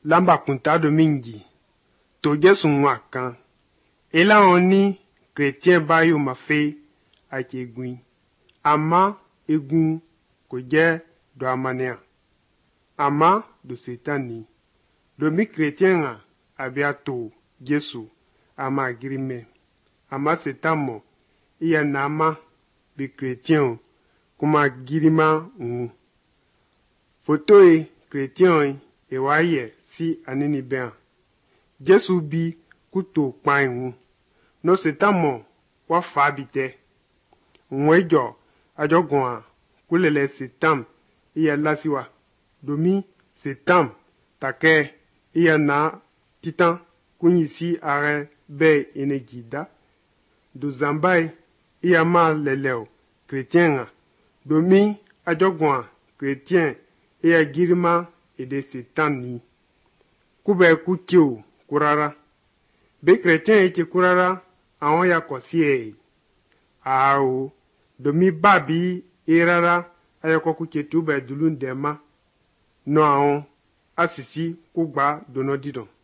lamba kuntado mingi to Jesu mwaka ela oni chrétien bayo mafe ake egun ama egun kò jẹ́ do amanea ama do setani do mi chrétien a abia to Jesu ama grime ama setamo iya nama bi chrétien kuma girima photo e chrétien e waye si anini ben Jesu bi kuto pan no setamo wa fa bite nwejo ajogun kulele setam iya lasiwa domi setam take iya na titan kunyisi are be enegida do zambai iya ma leleo chrétien domi ajogun chrétien iya girima ede setan ni kube kutio kurara be chrétien ite kurara awon ya kosi ao domi babi irara ayako kuchetu be dulun dema no awon asisi kugba dono didon